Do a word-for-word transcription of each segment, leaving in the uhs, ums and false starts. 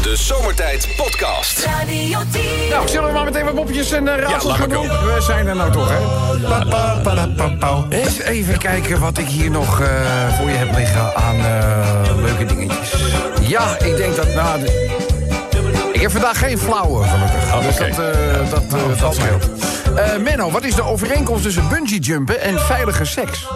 De Zomertijd Podcast. Radio tien. Nou, zullen we maar meteen wat mopjes en uh, raadsels Ja, gaan doen? We zijn er nou toch, hè? Pa, pa, pa, da, pa, pa. Eens even kijken wat ik hier nog uh, voor je heb liggen aan uh, leuke dingetjes. Ja, ik denk dat... Nou, de... Ik heb vandaag geen flauwe, gelukkig. Oh, dus okay. dat, uh, dat, uh, dat scheelt. Uh, Menno, wat is de overeenkomst tussen bungee jumpen en veilige seks?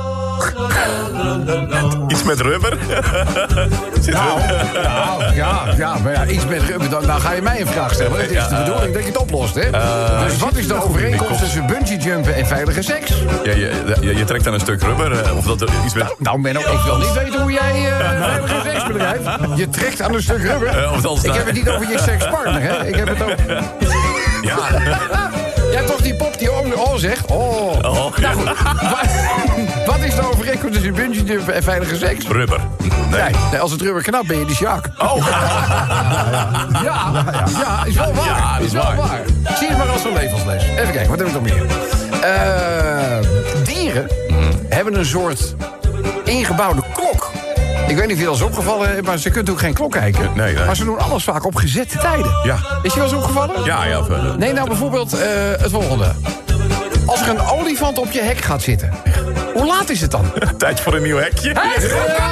Iets met rubber? Zit Nou, rubber? nou, ja, ja, maar ja, iets met rubber, dan, dan ga je mij een vraag stellen. Het is de bedoeling dat je het oplost, hè? Uh, dus wat is de overeenkomst tussen bungee jumpen en veilige seks? Ja, je, je, je trekt aan een stuk rubber. Uh, of dat er iets met... Nou, Menno, ik wil niet weten hoe jij uh, veilige seks bedrijft. Je trekt aan een stuk rubber. Uh, of dat ik heb het niet over je sekspartner, hè? Ik heb het over... Ja. Jij hebt toch die pop die oh, oh zegt? Oh. Oh, ja. Nou goed, wat, wat is de overeenkomst tussen bungee jumpen en veilige seks? Rubber. Nee. Nee, nee, als het rubber knapt ben je de Sjaak. Oh. Ja, ja, ja, is wel waar. Ja, dat is wel waar. waar. Zie het maar als een levensles. Even kijken, wat heb ik nog meer? Uh, dieren hebben een soort ingebouwde klok. Ik weet niet of je dat is opgevallen, maar ze kunnen ook geen klok kijken. Nee, nee. Maar ze doen alles vaak op gezette tijden. Ja. Is je wel eens opgevallen? Ja, ja. Uh, Nee, nou bijvoorbeeld uh, het volgende. Als er een olifant op je hek gaat zitten, hoe laat is het dan? Tijd voor een nieuw hekje. Hé,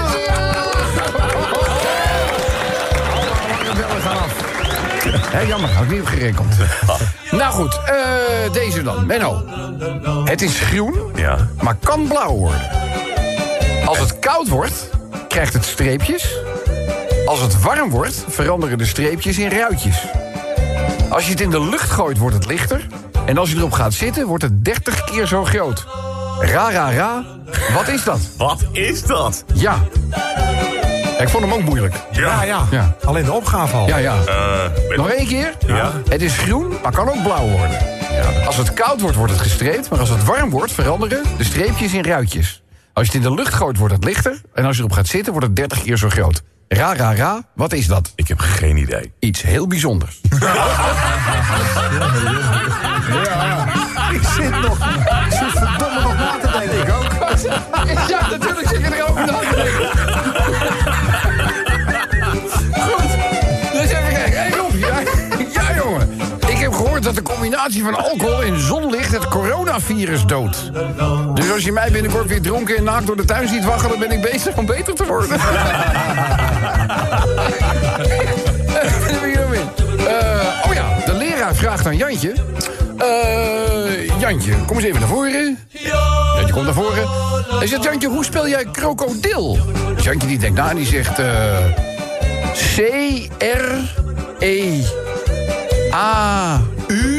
hey, jammer, had ik niet op gerekend. Nou goed, uh, deze dan. Menno. Het is groen, Ja. maar kan blauw worden. Als het koud wordt, krijgt het streepjes. Als het warm wordt, veranderen de streepjes in ruitjes. Als je het in de lucht gooit, wordt het lichter. En als je erop gaat zitten, wordt het dertig keer zo groot. Ra, ra, ra. Wat is dat? Wat is dat? Ja. Ja, ik vond hem ook moeilijk. Ja, ja. Ja. Alleen de opgave al. Ja, ja. Uh, Nog één keer? Ja. Het is groen, maar kan ook blauw worden. Ja. Als het koud wordt, wordt het gestreept. Maar als het warm wordt, veranderen de streepjes in ruitjes. Als je het in de lucht gooit, wordt het lichter. En als je erop gaat zitten, wordt het dertig keer zo groot. Ra, ra, ra. Wat is dat? Ik heb geen idee. Iets heel bijzonders. Ik zit nog. Ik zit verdomme nog na te denken. Ik ook. Ja, natuurlijk zit je erover na te denken. Goed. Dus even kijken. Hey, Rob. Ja, ja, jongen. Ik heb gehoord dat de combinatie van alcohol en zonlicht het coronavirus doodt. Dus als je mij binnenkort weer dronken en naakt door de tuin ziet waggelen, ben ik bezig om beter te worden. uh, oh ja, de leraar vraagt aan Jantje. Uh, Jantje, kom eens even naar voren. Jantje komt naar voren. Hij zegt, Jantje, hoe spel jij krokodil? Jantje die denkt na en die zegt... Uh, C R E A U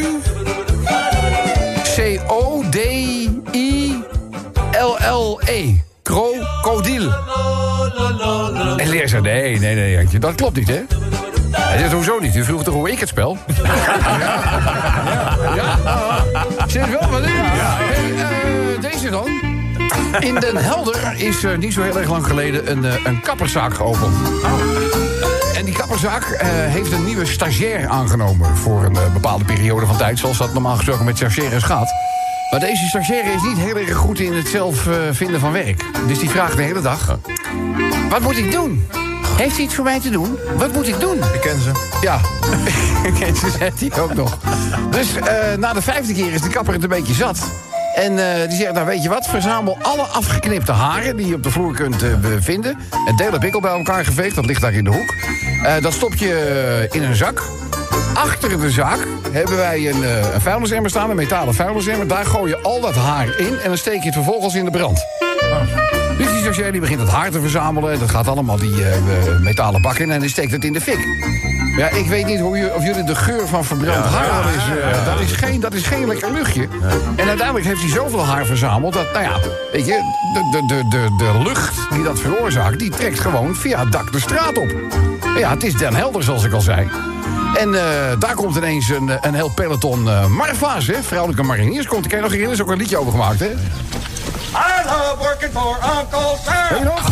C O D I L L E. Krokodil. En de leraar zegt, nee, nee, nee, Jantje, dat klopt niet, hè? Hij zegt, hoezo niet? U vroeg toch hoe ik het spel? ja, ja, ja. Zeg wel, maar nee. Hey, uh, deze dan. In Den Helder is uh, niet zo heel erg lang geleden een, uh, een kapperszaak geopend. En die kapperszaak uh, heeft een nieuwe stagiair aangenomen voor een uh, bepaalde periode van tijd, zoals dat normaal gesproken met stagiaires gaat. Maar deze stagiaire is niet heel erg goed in het zelf uh, vinden van werk. Dus die vraagt de hele dag: wat moet ik doen? Heeft u iets voor mij te doen? Wat moet ik doen? Ik ken ze. Ja, ze zegt hij ook nog. Dus uh, na de vijfde keer is de kapper het een beetje zat. En uh, die zegt, nou weet je wat, verzamel alle afgeknipte haren die je op de vloer kunt uh, vinden. Een delen pikkel bij elkaar geveegd, dat ligt daar in de hoek. Uh, dat stop je uh, in een zak. Achter de zak hebben wij een, uh, een vuilnisemmer staan, een metalen vuilnisemmer. Daar gooi je al dat haar in en dan steek je het vervolgens in de brand. Dus die stagiair die begint het haar te verzamelen. En dat gaat allemaal die uh, metalen bak in en die steekt het in de fik. Ja, ik weet niet hoe je, of jullie de geur van verbrand Ja. haar... Dat is, uh, dat, is geen, dat is geen lekker luchtje. Ja. En uiteindelijk heeft hij zoveel haar verzameld dat, nou ja, weet je, de, de, de, de, de lucht die dat veroorzaakt, die trekt gewoon via het dak de straat op. Ja, het is Den Helder, zoals ik al zei. En uh, daar komt ineens een, een heel peloton uh, Marva's, hè, vrouwelijke mariniers. Komt, ik kan je nog herinneren, is ook een liedje over gemaakt, hè? I love working for Uncle Sam. Weet je nog?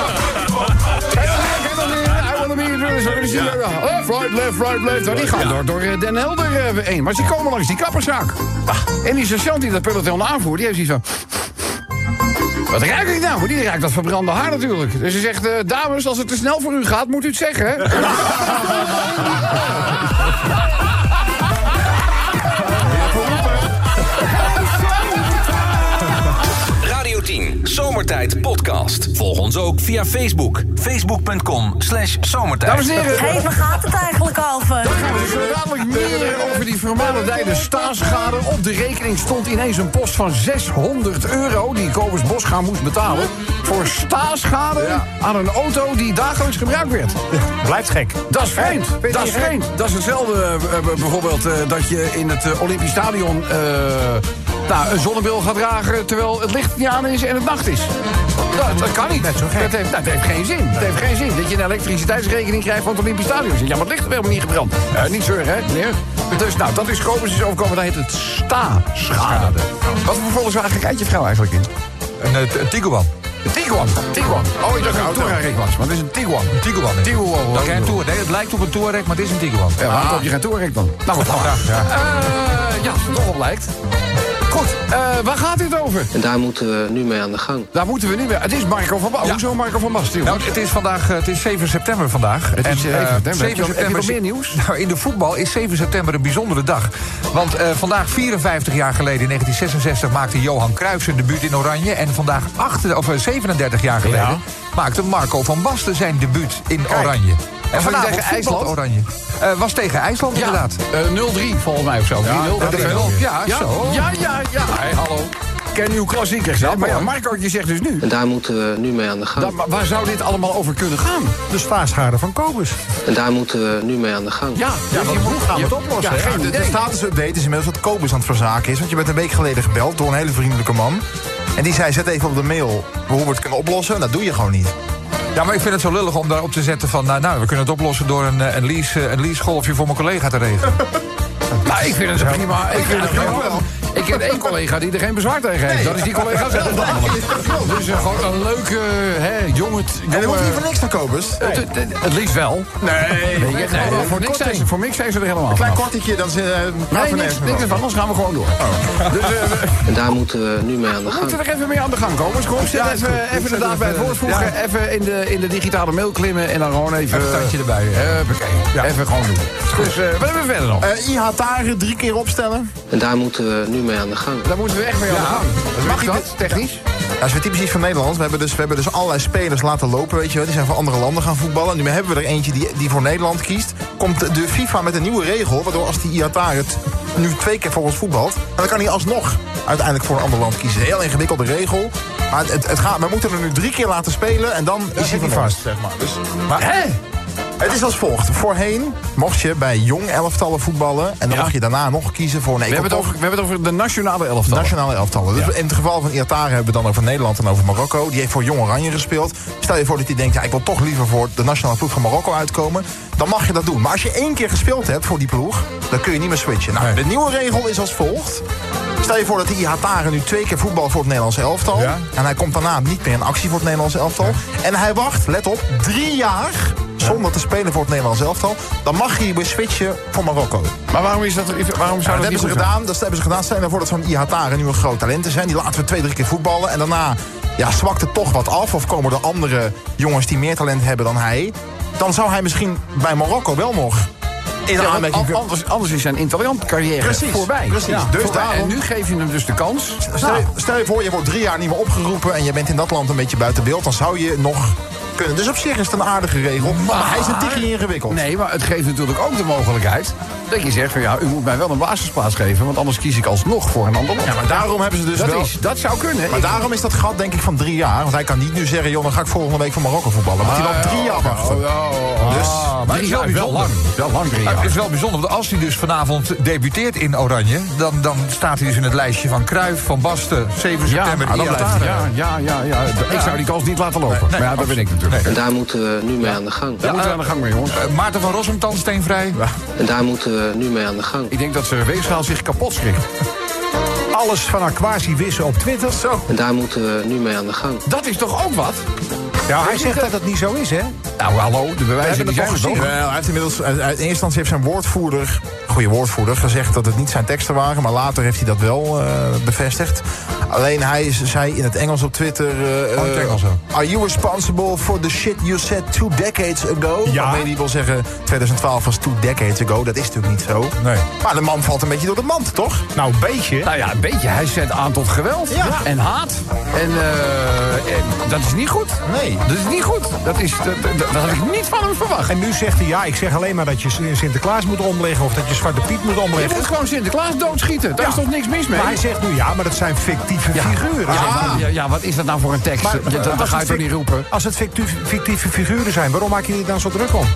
Left, right, left, right, left. Nou, die gaan door, door Den Helder heen. Maar ze komen langs die kapperszaak. En die sergeant die dat peloton aanvoert, die heeft zoiets van... Wat ruik ik nou? Maar die ruikt dat verbrande haar natuurlijk. Dus ze zegt, uh, dames, als het te snel voor u gaat, moet u het zeggen, hè? Zomertijd Podcast. Volg ons ook via Facebook. Facebook.com slash zomertijd. Dames en heren, Hé, waar gaat het eigenlijk over? dan gaan we dus zo dadelijk meer over die vermalendijde staatsschade. Op de rekening stond ineens een post van zeshonderd euro... die Kobus Bosga moest betalen voor staatsschade aan een auto die dagelijks gebruikt werd. Blijft gek. Dat is vreemd. Dat is vreemd. Dat is hetzelfde uh, bijvoorbeeld uh, dat je in het uh, Olympisch Stadion uh, nou, een zonnebril gaat dragen terwijl het licht niet aan is en het nacht is. Dat, dat kan niet. Net zo gek. Dat heeft, dat heeft geen zin. Dat heeft geen zin. Dat je een elektriciteitsrekening krijgt van het Olympisch Stadion. Ja, maar het licht heeft helemaal niet gebrand. Uh, niet zeuren, hè, meneer? Dus nou, dat is Kobus is overkomen. Dat heet het sta-schade. Wat voor Volkswagen rijdt je vrouw eigenlijk in? Een, een Tiguan. Een Tiguan. Tiguan. Oh, ik dacht dat het een Touareg was, maar het is een Tiguan. Een Tiguan. Een Tiguan. Dat geen Tour. Nee, het lijkt op een Touareg, maar het is een Tiguan. Ja, waarom koop je geen Touareg dan? Nou, wat graag. Ja, uh, ja, als het toch op lijkt. Goed, uh, waar gaat dit over? En daar moeten we nu mee aan de gang. Daar moeten we nu mee. Het is Marco van Basten. Ja. Hoezo Marco van Basten? Nou, het is vandaag, uh, het is zeven september vandaag. Het is, uh, En, uh, september. zeven Heb je nog- heb je nog meer nieuws? Nou, in de voetbal is zeven september een bijzondere dag. Want uh, vandaag vierenvijftig jaar geleden, in negentien zesenzestig... maakte Johan Cruijff zijn debuut in Oranje. En vandaag acht, of, uh, zevenendertig jaar geleden... Ja. maakte Marco van Basten zijn debuut in Oranje. En was hij vanavond tegen voetbalt IJsland? Oranje. Uh, was tegen IJsland, inderdaad. Uh, nul drie volgens mij of zo. drie nul. dat Dat is is wel. Ja, ja, zo. ja, ja, ja. Hey, hallo. Ken uw klassiekers, hè? Maar ja, Marco, je zegt dus nu... En daar moeten we nu mee aan de gang. Da, maar waar zou dit allemaal over kunnen gaan? De staatsschade van Kobus. En daar moeten we nu mee aan de gang. Ja, ja, maar hoe gaan we het oplossen, Ja, hè? geen De, idee. de statusupdate is inmiddels dat Kobus aan het verzaken is. Want je bent een week geleden gebeld door een hele vriendelijke man. En die zei, zet even op de mail hoe we het kunnen oplossen. En dat doe je gewoon niet. Ja, maar ik vind het zo lullig om daarop te zetten van... nou, nou we kunnen het oplossen door een, eh, een, lease, een leasegolfje voor mijn collega te regelen. Nou, ik vind het prima. Ik vind het prima. Ik ken één collega die er geen bezwaar tegen heeft. Dat is die collega zelf namelijk. Dus uh, gewoon een leuke, hè, jonge... En dat hoeft niet jonge voor niks naar Kobus. het, het, het liefst wel. Nee. Nee, nee, nee, voor, niks zijn ze, voor niks zijn ze er helemaal Klein vanaf. kortetje, dan is uh, Nee, niks, niks ervan, anders gaan we gewoon door. Dus uh, we En daar moeten we nu mee aan de we gang. moeten er even mee aan de gang komen. Kom, zet even, even inderdaad bij het woord voegen. Even in de, in de digitale mail klimmen en dan gewoon even... Even een tandje erbij. Huppakee. Even gewoon doen. Dus uh, wat hebben we verder nog? Uh, I H Taren drie keer opstellen. En daar moeten we nu mee aan de gang. Daar moeten we echt mee aan de gang. Mag dat, technisch? Dat is weer typisch iets van Nederland. We hebben, dus, we hebben dus allerlei spelers laten lopen, weet je wel. Die zijn van andere landen gaan voetballen. Nu hebben we er eentje die, die voor Nederland kiest. Komt de FIFA met een nieuwe regel, waardoor als die I H Taren het nu twee keer voor ons voetbalt... dan kan hij alsnog uiteindelijk voor een ander land kiezen. Een heel ingewikkelde regel. Maar het, het gaat, we moeten er nu drie keer laten spelen en dan is hij van vast, zeg maar. Dus, maar Hé? het is als volgt. Voorheen mocht je bij jong elftallen voetballen... en dan Ja. mag je daarna nog kiezen voor... Nee, We hebben, het over, we hebben het over de nationale elftal. nationale elftallen. Dus in het geval van Iatare hebben we dan over Nederland en over Marokko. Die heeft voor Jong Oranje gespeeld. Stel je voor dat hij denkt, ja, ik wil toch liever voor de nationale ploeg van Marokko uitkomen. Dan mag je dat doen. Maar als je één keer gespeeld hebt voor die ploeg, dan kun je niet meer switchen. Nou, de nieuwe regel is als volgt. Stel je voor dat die Ihatare nu twee keer voetbal voor het Nederlands elftal. Ja. En hij komt daarna niet meer in actie voor het Nederlands elftal. En hij wacht, let op, drie jaar zonder te spelen voor het Nederlands elftal. Dan mag hij weer switchen voor Marokko. Maar waarom, is dat, waarom zou Ja, dat, dat hebben niet ze goed zijn? gedaan. Dat hebben ze gedaan. Stel je voor dat zo'n Ihatare nu een groot talent is. Hè. Die laten we twee, drie keer voetballen. En daarna ja, zwakt het toch wat af. Of komen er andere jongens die meer talent hebben dan hij. Dan zou hij misschien bij Marokko wel nog in de Ja, want aanmerking... an- anders, anders is zijn interland carrière Precies, voorbij. precies. Dus voorbij. daarom- En nu geef je hem dus de kans. Stel, je- stel je voor, je wordt drie jaar niet meer opgeroepen... en je bent in dat land een beetje buiten beeld. Dan zou je nog kunnen. Dus op zich is het een aardige regel. Maar, hij is een tikje ingewikkeld. Nee, maar het geeft natuurlijk ook de mogelijkheid dat je zegt van ja, u moet mij wel een basisplaats geven, want anders kies ik alsnog voor een ander land. Ja, maar daarom hebben ze dus dat, wel... is, dat zou kunnen. Maar Ik- daarom is dat gat denk ik van drie jaar. Want hij kan niet nu zeggen, joh, dan ga ik volgende week voor Marokko voetballen. Want hij wel drie jaar wachten. Oh, oh, oh. Dus maar het is wel Drie jaar, bijzonder. lang. Wel lang drie Nou, jaar. het is wel bijzonder, want als hij dus vanavond debuteert in Oranje... dan, dan staat hij dus in het lijstje van Cruijff, Van Basten, zeven Ja, september... maar dan Iatare. blijft hij- ja, ja, ja, ja. Ik zou die kans niet laten lopen. Nee, maar ja, dat ben ik natuurlijk. En daar moeten we nu mee aan de gang. Daar moeten we aan de gang mee, jongens. Eh, Maarten van Rossum, tandsteenvrij. En daar moeten we nu mee aan de gang. Ik denk dat ze Weegschaal zich kapot schrikt. Alles van Aquasi wissen op Twitter. Zo. En daar moeten we nu mee aan de gang. Dat is toch ook wat? Ja, hij zegt dat het niet zo is, hè? Nou, hallo, de bewijzen die zijn er toch? Wel, hij heeft inmiddels, uit, uit eerste instantie heeft zijn woordvoerder, goede woordvoerder, gezegd dat het niet zijn teksten waren. Maar later heeft hij dat wel uh, bevestigd. Alleen hij zei in het Engels op Twitter... Uh, Oh, het Engels, zo. Are you responsible for the shit you said two decades ago? Ja. Waarmee hij wil zeggen, twintig twaalf was two decades ago. Dat is natuurlijk niet zo. Nee. Maar de man valt een beetje door de mand, toch? Nou, een beetje. Nou ja, een beetje. Hij zet aan tot geweld Ja. en haat. En uh, dat is niet goed. Nee. Dat is niet goed. Dat, is, dat, dat, dat had ik niet van hem verwacht. En nu zegt hij, ja, ik zeg alleen maar dat je Sinterklaas moet omleggen... of dat je Zwarte Piet moet Je omleggen. moet gewoon Sinterklaas doodschieten. Daar Ja. is toch niks mis mee? Maar hij zegt nu, ja, maar dat zijn fictieve Ja. figuren. Ja, zegt hij. ja, ja, wat is dat nou voor een tekst? Maar, Ja, dat, dat als ga je het toch fic- niet roepen? Als het fictieve, fictieve figuren zijn, waarom maak je je dan zo druk om?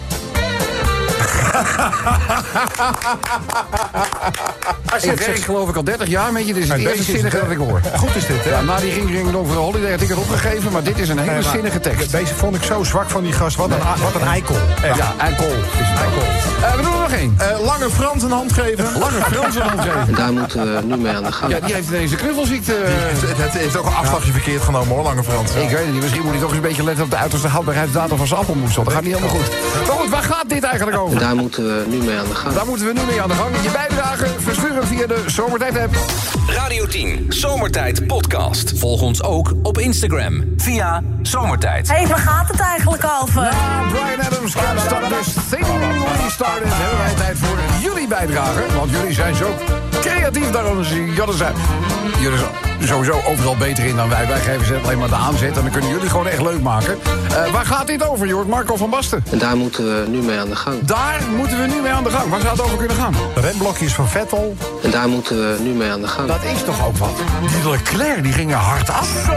Ik werk geloof ik al dertig jaar met je. Dit is het En eerste deze is zinnige het, dat ik hoor. Goed is dit, hè? Ja, na die ring ring over de holiday had ik het opgegeven, maar dit is een hele Nee, maar zinnige tekst. Deze vond ik zo zwak van die gast. Wat een, a- wat een eikel. Echt. Ja, eikel is het eikel. Uh, we doen er nog één. Uh, Lange Frans een hand geven. Lange Frans een hand geven. En daar moeten we nu mee aan de gang. Ja, die heeft ineens de knuffelziekte. Het, het heeft ook een afslagje verkeerd genomen, hoor, Lange Frans. Ik weet het niet, misschien moet hij toch eens een beetje letten op de uiterste houdbaarheidsdatum van zijn appelmoesel. Dat gaat niet helemaal goed. Maar goed, waar gaat dit eigenlijk En over? daar moeten we nu mee aan de gang. Daar moeten we nu mee aan de gang. Je bijdrage versturen via de Zomertijd-app. Radio tien Zomertijd Podcast. Volg ons ook op Instagram via Zomertijd. Hé, hey, waar gaat het eigenlijk over? Na Bryan Adams, Can't Stop This Thing We Started, hebben wij tijd voor jullie bijdrage. Want jullie zijn zo creatief, daarom jullie zijn. Jullie zijn sowieso overal beter in dan wij. Wij geven ze alleen maar de aanzet en dan kunnen jullie gewoon echt leuk maken. Uh, waar gaat dit over, Jort? Marco van Basten. En daar moeten we nu mee aan de gang. Daar moeten we nu mee aan de gang. Waar zou het over kunnen gaan? De remblokjes van Vettel. En daar moeten we nu mee aan de gang. Dat is toch ook wat? Die Leclerc, die gingen hard af. Zo!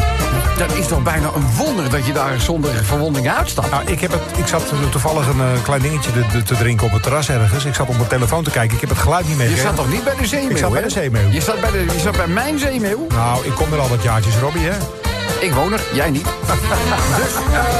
Dat is toch bijna een wonder dat je daar zonder verwonding uitstapt. Nou, ik, heb het, ik zat toevallig een uh, klein dingetje te, te drinken op het terras ergens. Ik zat op mijn telefoon te kijken. Ik heb het geluid niet meer. Je zat toch niet bij de zeemeeuw, Ik zat bij hè? de zeemeeuw. Je zat bij, de, je zat bij mijn zeemeeuw? Nou, ik kom er al wat jaartjes, Robbie, hè? Ik woon er, jij niet. Dus,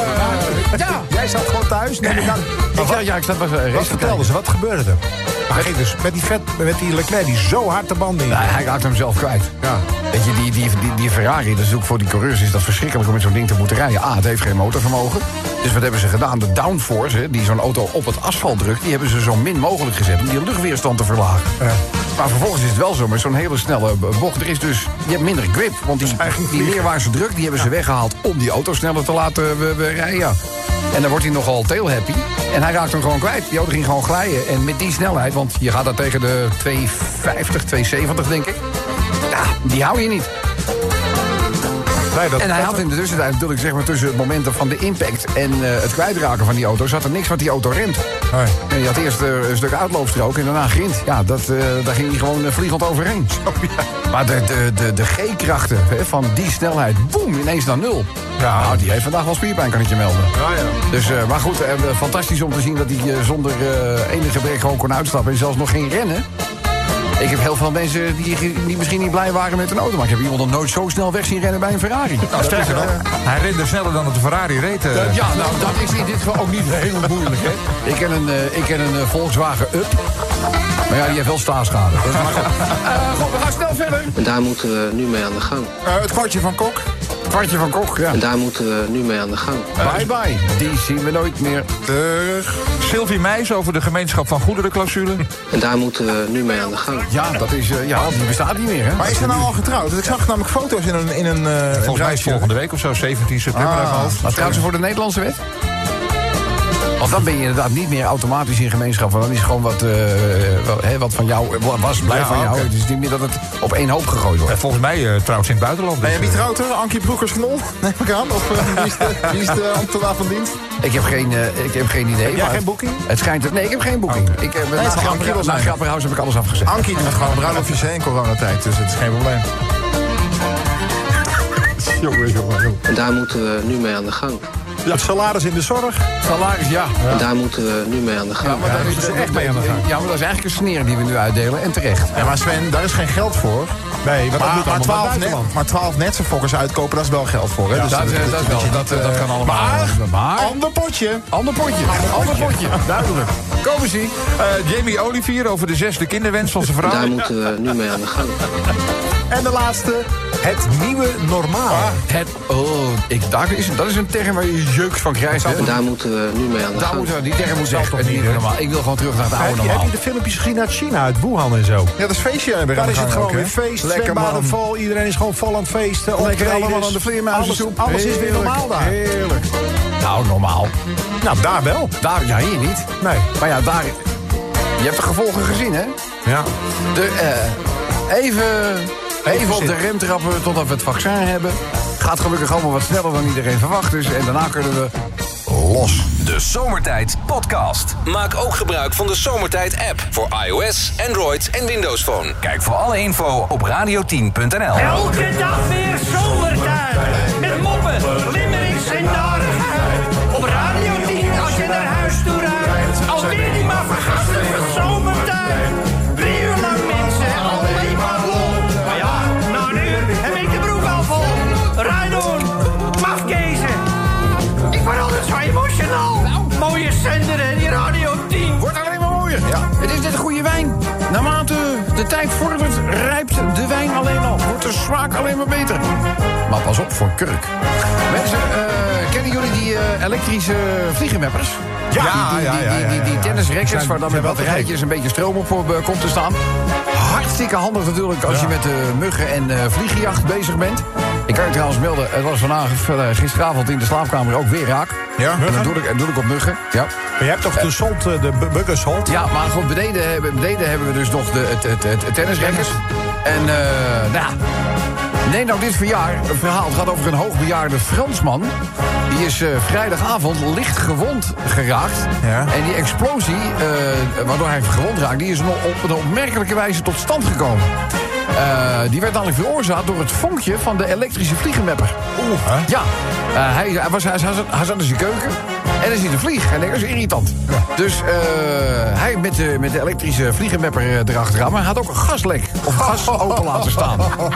uh, ja. Jij zat gewoon thuis? Neem ik aan. Ik, ja, ja, ik zat bij een race Wat te vertelden kijken. ze? Wat gebeurde er? Maar ging dus met die, vet, met die Leclerc die zo hard de band in. Nee, hij raakt hem zelf kwijt. Ja. Weet je, die, die, die, die Ferrari, dat is natuurlijk voor die coureurs is dat verschrikkelijk om met zo'n ding te moeten rijden. A, het heeft geen motorvermogen. Dus wat hebben ze gedaan? De downforce, hè, die zo'n auto op het asfalt drukt, die hebben ze zo min mogelijk gezet om die luchtweerstand te verlagen. Ja. Maar vervolgens is het wel zo, met zo'n hele snelle bocht, er is dus, je hebt minder grip. Want die, die neerwaartse druk, die hebben ze weggehaald om die auto sneller te laten we, we rijden. Ja. En dan wordt hij nogal tail happy. En hij raakt hem gewoon kwijt. Die auto ging gewoon glijden. En met die snelheid, want je gaat daar tegen de twee vijftig, twee zeventig denk ik. Ja, die hou je niet. Nee, dat, En hij dat- had in de tussentijd natuurlijk, zeg maar, tussen het momenten van de impact en uh, het kwijtraken van die auto, zat er niks wat die auto remt. Nee. En je had eerst uh, een stuk uitloopstrook en daarna grind. Ja, dat, uh, daar ging hij gewoon uh, vliegend overheen. Oh, ja. Maar de, de, de, de G-krachten hè, van die snelheid, boem, ineens naar nul. Ja. Nou, die heeft vandaag wel spierpijn, kan ik je melden. Ja, ja. Dus, uh, maar goed, uh, fantastisch om te zien dat hij uh, zonder uh, enige gebrek gewoon kon uitstappen en zelfs nog geen rennen. Ik heb heel veel mensen die, die misschien niet blij waren met een auto. Maar ik heb iemand nog nooit zo snel weg zien rennen bij een Ferrari. Nou, sterker nog, hij rende sneller dan dat de Ferrari reed. uh. Uh, ja, nou, dat is in dit geval ook niet heel moeilijk, hè. Ik ken een, uh, ik ken een uh, Volkswagen Up. Maar ja, die heeft wel staalschade. Dat is maar goed. Uh, goed, we gaan snel verder. En daar moeten we nu mee aan de gang. Uh, het kwartje van Kok. Kwartje van Kok, ja. En daar moeten we nu mee aan de gang. Bye bye. Die zien we nooit meer. Terug. Sylvie Meijs over de gemeenschap van goederenclausule. En daar moeten we nu mee aan de gang. Ja, dat is, uh, ja, die bestaat niet meer, hè. Maar is ze nou al getrouwd? Want ik zag namelijk foto's in een... In een uh, Volgens mij is bruidsjurk. volgende week of zo, zeventien september. Ah. uit mijn hoofd. Maar trouwens voor de Nederlandse wet? Want dan ben je inderdaad niet meer automatisch in gemeenschap. Want dan is gewoon wat, uh, wat, hè, wat van jou was, blijft Ja, van jou. oké. Het is niet meer dat het op één hoop gegooid wordt. Ja, volgens mij uh, trouwens in het buitenland. Nee, dus, wie uh, trouwt er? Ankie Broekers-Knol? Neem ik aan. Of uh, wie is de, wie is de ambtenaar van dienst? Ik heb geen, uh, ik heb geen idee. Heb jij maar geen boeking? Het schijnt het. Nee, ik heb geen boeking. Oké. Ik heb het na zal Ankie wel Grapperhaus- na zijn. Grapperhaus heb ik alles afgezet. Ankie doet gewoon bruiloftjes hè, in coronatijd, dus het is geen probleem. Jongen, jongen, jongen. En daar moeten we nu mee aan de gang. Ja, salaris in de zorg. Salaris, ja. En daar moeten we nu mee aan de gang. Ja, maar Ja, dat daar is moeten ze echt mee aan de gang. Ja, maar dat is eigenlijk een sneer die we nu uitdelen. En terecht. Ja, maar Sven, daar is geen geld voor. Nee, want dat Maar, moet maar, allemaal naar twaalf net, buitenland. maar twaalf netse fokkers uitkopen, dat is wel geld voor. Hè? Ja, Dus Dat, eh, dat is wel. Dat, eh, dat kan allemaal. Maar, maar ander potje. ander potje. Ander potje. Duidelijk. Komen ze. Uh, Jamie Olivier over de zesde kinderwens van zijn En vrouw. daar moeten we nu mee aan de gang. En de laatste, Het nieuwe normaal. Ah, het, oh, ik, daar is, dat is een term waar je jeuks van krijgt. Hè? En daar moeten we nu mee aan de Daar gang. moeten we, die term moet weg. Het nieuwe normaal. Ik wil gewoon terug naar het oude Heb je, normaal. heb je de filmpjes gezien uit China, uit Wuhan en zo? Ja, dat is feestje aan de Daar gang is het ook, gewoon hè? weer feest, Lekker, zwembaden man. vol. Iedereen is gewoon vol aan het feesten. Lekker optredens. allemaal aan de vleermuizensoep. Alles, alles is weer Heerlijk, normaal daar. Heerlijk. Nou, normaal. Nou, daar wel. Daar, ja, hier niet. Nee. Maar ja, daar... Je hebt de gevolgen gezien, hè? Ja. De, eh, even, even op de zitten. rem trappen totdat we het vaccin hebben. Gaat gelukkig allemaal wat sneller dan iedereen verwacht is. En daarna kunnen we los. De Zomertijd Podcast. Maak ook gebruik van de Zomertijd app voor iOS, Android en Windows Phone. Kijk voor alle info op radio tien punt n l. Elke dag weer zomertijd. Met moppen, limmerings en narigheid. Op Radio tien als je naar huis toe rijdt. Alweer die maar vergasten van zomertijd. Drie uur lang mensen, alleen maar lol. Maar ja, na een uur heb ik de broek al vol. Rijdoen, mafkezen. Ik word altijd zo emotional. Mooie zender en die Radio tien. Wordt alleen maar mooier. Ja. Het is net een goede wijn. Naarmate de tijd vordert, rijpt de wijn alleen al. Wordt de smaak alleen maar beter. Maar pas op voor kurk. Mensen, uh, kennen jullie die uh, elektrische vliegenmeppers? Ja, die, die, ja, ja, ja, die, die, die ja, ja. tennisrackets Zijn- waar dan zijn met wel te batterijtjes een beetje stroom op uh, komt te staan. Hartstikke handig natuurlijk als Ja. je met uh, muggen en uh, vliegenjacht bezig bent. Ik kan je trouwens melden, het was vandaag, uh, gisteravond in de slaapkamer ook weer raak. Ja. En dat doe ik, dat doe ik op muggen. Ja. Maar je hebt toch de Solt, eh, de Buggersholt? Ja, maar goed, beneden, hebben- beneden hebben we dus nog de, het, het, het, het tennisracket. En, eh nou ja, neem nou dit verjaar, een verhaal. Het gaat over een hoogbejaarde Fransman. Die is eh, vrijdagavond licht gewond geraakt. Ja. En die explosie, eh, waardoor hij gewond raakt, die is nog op een opmerkelijke wijze tot stand gekomen. Eh, die werd namelijk veroorzaakt door het vonkje van de elektrische vliegenmepper. Oeh, ja. Uh, hij, hij, was, hij, zat, hij zat in zijn keuken en er zit een vlieg. En dat is irritant. Ja. Dus uh, hij met de, met de elektrische vliegenmepper erachteraan, maar hij had ook een gaslek. Of gas open laten staan.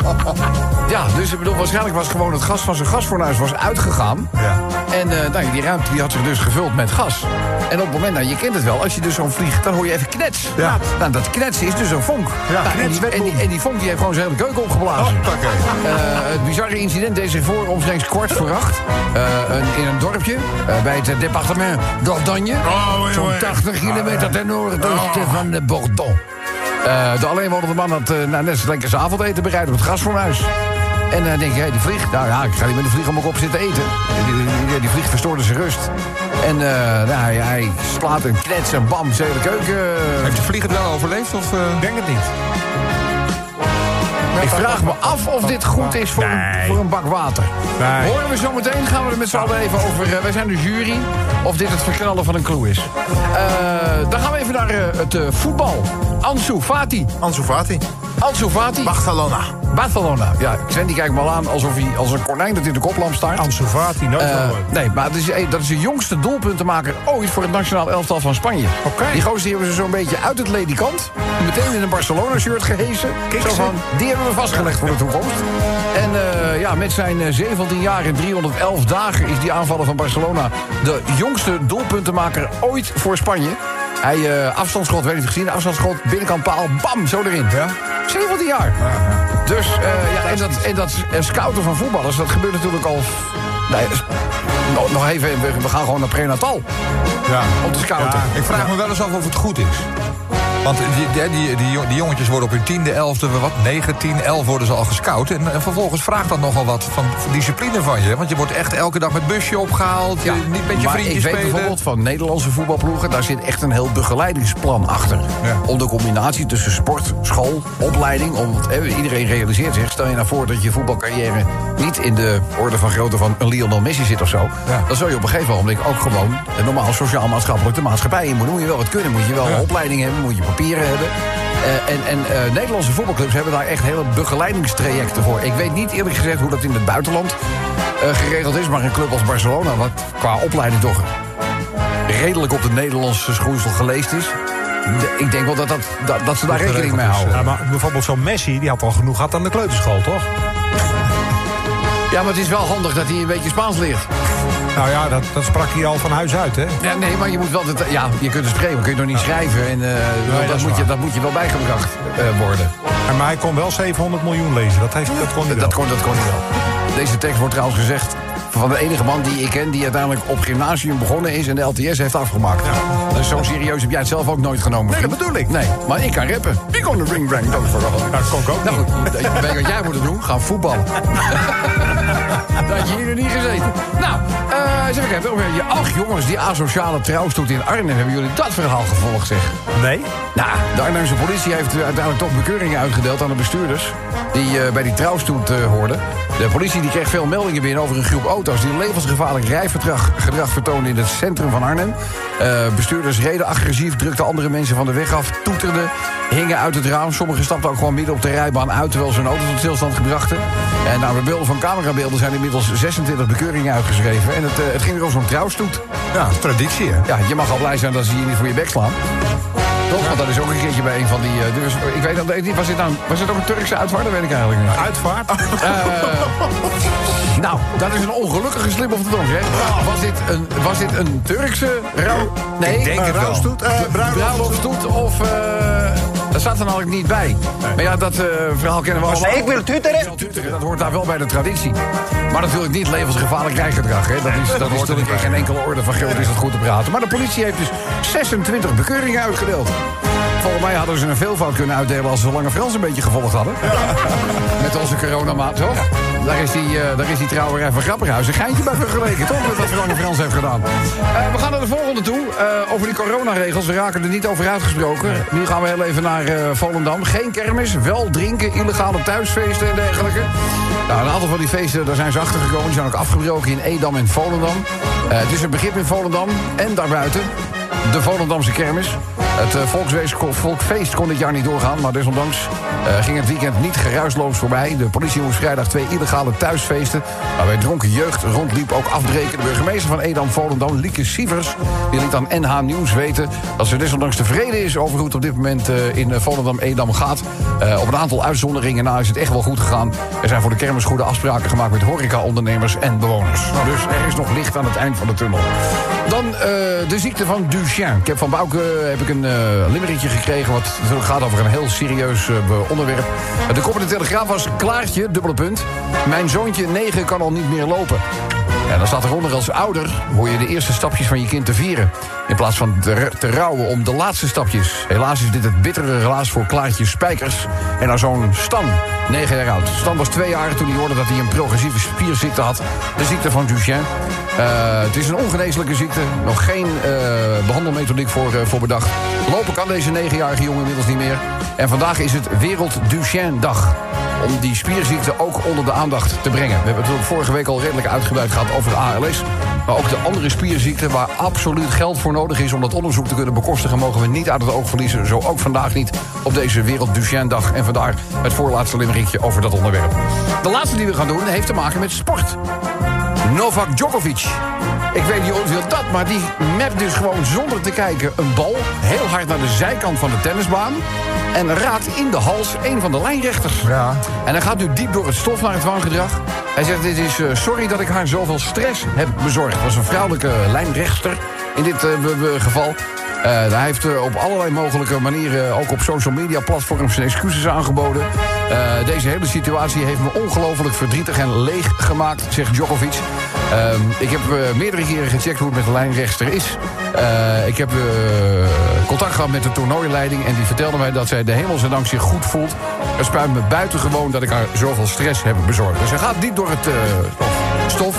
Ja, dus ik bedoel, waarschijnlijk was gewoon het gas van zijn gasfornuis was uitgegaan. Ja. En uh, nou, die ruimte die had zich dus gevuld met gas. En op het moment, nou, je kent het wel, als je dus zo'n vliegt, dan hoor je even knets. Ja. Nou, dat knetsen is dus een vonk. Ja, nou, en, die, en, die, en die vonk die heeft gewoon zijn hele keuken opgeblazen. Oh, okay. Uh, het bizarre incident deed zich voor omstreeks kwart voor acht. Uh, een, in een dorpje uh, bij het departement Dordogne. Oh, Zo'n tachtig kilometer ten noordoosten oh. van de Bordeaux. Uh, de alleenwonende man had uh, nou, net zijn lekker zijn avondeten bereid op het gasfornuis. En dan uh, denk je, hey, die vlieg, nou ja, ik ga niet met de vlieg op mijn kop zitten eten. Die, die, die, die vlieg verstoorde zijn rust. En uh, nou, hij, hij slaat een knets en bam, zijn hele keuken. Heeft de vlieg het wel overleefd? Of, uh... Ik denk het niet. Ik vraag me af of dit goed is voor, Nee. een, voor een bak water. Nee. Horen we zo meteen, gaan we er met z'n allen even over... Uh, wij zijn de jury, of dit het verknallen van een clue is. Uh, dan gaan we even naar uh, het uh, voetbal. Ansu Fati. Ansu Fati. Ansu Fati. Barcelona. Barcelona. Ja, Sven die kijkt me al aan alsof hij als een konijn dat in de koplamp staat. Ansu Fati, nooit Uh, gehoord. nee, maar dat is, eh, dat is de jongste doelpuntenmaker ooit voor het nationaal elftal van Spanje. Oké. Die gozer die hebben ze zo'n beetje uit het ledikant, meteen in een Barcelona-shirt gehesen. Zo van, die hebben we vastgelegd voor de toekomst. En uh, ja, met zijn uh, zeventien jaar en driehonderdelf dagen is die aanvaller van Barcelona de jongste doelpuntenmaker ooit voor Spanje. Hij uh, afstandsschot, weet je het gezien, afstandsschot, binnenkant paal, bam, zo erin. Ja? zeventien jaar. Ja, ja. Dus, uh, ja, en dat, en dat uh, scouten van voetballers, dat gebeurt natuurlijk al... Nee, dus, nog, nog even, we, we gaan gewoon naar prenatal Ja. om te scouten. Ja, Ik vraag me wel eens af of het goed is. Want die, die, die, die, die jongetjes worden op hun tiende, elfde, wat, negen, tien, elf worden ze al gescout. En, en vervolgens vraagt dat nogal wat van discipline van je. Want je wordt echt elke dag met busje opgehaald. Ja, je, niet met je maar vriendjes ik weet spelen. bijvoorbeeld van Nederlandse voetbalploegen, daar zit echt een heel begeleidingsplan achter. Ja. Om de combinatie tussen sport, school, opleiding. Om, eh, iedereen realiseert zich, stel je nou voor dat je voetbalcarrière niet in de orde van grootte van een Lionel Messi zit of zo. Ja. Dan zou je op een gegeven moment ook gewoon eh, normaal sociaal-maatschappelijk de maatschappij in moeten. Moet je wel wat kunnen, moet je wel een opleiding hebben, moet je papieren hebben. Uh, en en uh, Nederlandse voetbalclubs hebben daar echt hele begeleidingstrajecten voor. Ik weet niet eerlijk gezegd hoe dat in het buitenland uh, geregeld is. Maar een club als Barcelona, wat qua opleiding toch redelijk op de Nederlandse schoeisel geleest is. De, ik denk wel dat, dat, dat, dat ze daar rekening mee houden. Ja, maar bijvoorbeeld zo'n Messi, die had al genoeg gehad aan de kleuterschool, toch? Ja, maar het is wel handig dat hij een beetje Spaans leert. Nou ja, dat, dat sprak hij al van huis uit, hè? Ja, nee, maar je moet wel... Dat, ja, je kunt het spreken, maar kun je nog niet schrijven. En uh, dat dat, is moet je, waar. dat moet je wel bijgebracht uh, worden. Maar hij kon wel zevenhonderd miljoen lezen. Dat, heeft, dat kon hij wel. Dat kon, dat kon hij wel. Deze tekst wordt trouwens gezegd van de enige man die ik ken... die uiteindelijk op gymnasium begonnen is en de L T S heeft afgemaakt. Ja. Dus zo serieus heb jij het zelf ook nooit genomen. Nee, dat bedoel ik. Nee, maar ik kan rappen. Wie kon de ring brang? Dat is vooral. Nou, dat kon ik ook nou, niet. Weet je wat jij moet doen? Gaan voetballen. Dat had je hier nog niet gezeten. Nou, uh, eens even kijken. Ach jongens, die asociale trouwstoet in Arnhem. Hebben jullie dat verhaal gevolgd, zeg? Nee? Nou, de Arnhemse politie heeft uiteindelijk toch bekeuringen uitgedeeld aan de bestuurders... die uh, bij die trouwstoet uh, hoorden. De politie die kreeg veel meldingen binnen over een groep auto's... die levensgevaarlijk rijgedrag gedrag vertoonden in het centrum van Arnhem. Uh, bestuurders reden agressief, drukten andere mensen van de weg af... toeterden, hingen uit het raam. Sommigen stapten ook gewoon midden op de rijbaan uit... terwijl ze hun auto's tot stilstand brachten. En naar de beelden van camerabeelden zijn inmiddels zesentwintig bekeuringen uitgeschreven. En het, uh, het ging er over zo'n trouwstoet. Ja, traditie, hè? Ja, je mag al blij zijn dat ze je niet voor je bek slaan. Toch? Want dat is ook een keertje bij een van die... Uh, dus, ik weet dat, was dit, nou, was dit ook een Turkse uitvaart? Dat weet ik eigenlijk niet. Uitvaart? Uh, nou, dat is een ongelukkige slip op de tong, hè? Was dit een, was dit een Turkse rouw... Nee, ik denk een het wel. Rouwstoet? Uh, bruiloftstoet of... Uh, dat staat er namelijk niet bij. Nee. Maar ja, dat uh, verhaal kennen we allemaal. Nee, ik wil tuteren. Dat hoort daar wel bij de traditie. Maar natuurlijk niet levensgevaarlijk rijgedrag. Hè. Dat is, dat is natuurlijk in geen enkele orde van groot is dat goed te praten. Maar de politie heeft dus zesentwintig bekeuringen uitgedeeld. Volgens mij hadden ze een veelvoud kunnen uitdelen als ze Lange Frans een beetje gevolgd hadden. Ja. Met onze coronamaat, toch? Ja. Daar is die, uh, daar is die trouwerij van Grapperhuis een geintje bij vergeleken, toch? Met wat Lange Frans heeft gedaan. Uh, we gaan naar de volgende toe. Uh, over die coronaregels, we raken er niet over uitgesproken. Nu gaan we heel even naar uh, Volendam. Geen kermis, wel drinken, illegale thuisfeesten en dergelijke. Nou, een aantal van die feesten, daar zijn ze achter gekomen. Die zijn ook afgebroken in Edam en Volendam. Uh, het is een begrip in Volendam en daarbuiten. De Volendamse kermis. Het uh, volksfeest, volkfeest kon dit jaar niet doorgaan, maar desondanks uh, ging het weekend niet geruisloos voorbij. De politie moest vrijdag twee illegale thuisfeesten waarbij dronken jeugd rondliep ook afbreken. De burgemeester van Edam Volendam, Lieke Sievers, die liet aan N H Nieuws weten dat ze desondanks tevreden is over hoe het op dit moment uh, in uh, Volendam Edam gaat. Uh, op een aantal uitzonderingen na is het echt wel goed gegaan. Er zijn voor de kermis goede afspraken gemaakt met horeca-ondernemers en bewoners. Dus er is nog licht aan het eind van de tunnel. Dan uh, de ziekte van Duchenne. Ik heb van Bouke uh, heb ik een uh, limmeretje gekregen wat natuurlijk gaat over een heel serieus uh, onderwerp. De kop in de Telegraaf was Klaartje, dubbele punt. Mijn zoontje negen kan al niet meer lopen. En dan staat eronder als ouder hoor je de eerste stapjes van je kind te vieren. In plaats van te, te rouwen om de laatste stapjes. Helaas is dit het bittere relaas voor Klaartje Spijkers. En haar zoon Stan, negen jaar oud. Stan was twee jaar toen hij hoorde dat hij een progressieve spierziekte had. De ziekte van Duchenne. Uh, het is een ongeneeslijke ziekte. Nog geen uh, behandelmethodiek voor, uh, voor bedacht. Lopen kan deze negenjarige jongen inmiddels niet meer. En vandaag is het Wereld Duchenne Dag. Om die spierziekte ook onder de aandacht te brengen. We hebben het natuurlijk vorige week al redelijk uitgebreid gehad over de A L S. Maar ook de andere spierziekten waar absoluut geld voor nodig is om dat onderzoek te kunnen bekostigen, mogen we niet uit het oog verliezen. Zo ook vandaag niet op deze Wereld Duchenne Dag. En vandaar het voorlaatste limerickje over dat onderwerp. De laatste die we gaan doen heeft te maken met sport. Novak Djokovic. Ik weet niet hoeveel dat, maar die mapt dus gewoon zonder te kijken een bal heel hard naar de zijkant van de tennisbaan en raakt in de hals een van de lijnrechters. Ja. En hij gaat nu diep door het stof naar het wangedrag. Hij zegt, dit is uh, sorry dat ik haar zoveel stress heb bezorgd. Het was een vrouwelijke lijnrechter in dit uh, geval. Uh, hij heeft uh, op allerlei mogelijke manieren, ook op social media platforms, zijn excuses aangeboden. Uh, deze hele situatie heeft me ongelooflijk verdrietig en leeg gemaakt, zegt Djokovic. Uh, ik heb uh, meerdere keren gecheckt hoe het met de lijnrechter is. Uh, ik heb uh, contact gehad met de toernooileiding en die vertelde mij dat zij de hemelse dank zich goed voelt. Het spijt me buitengewoon dat ik haar zoveel stress heb bezorgd. Dus hij gaat niet door het uh, stof.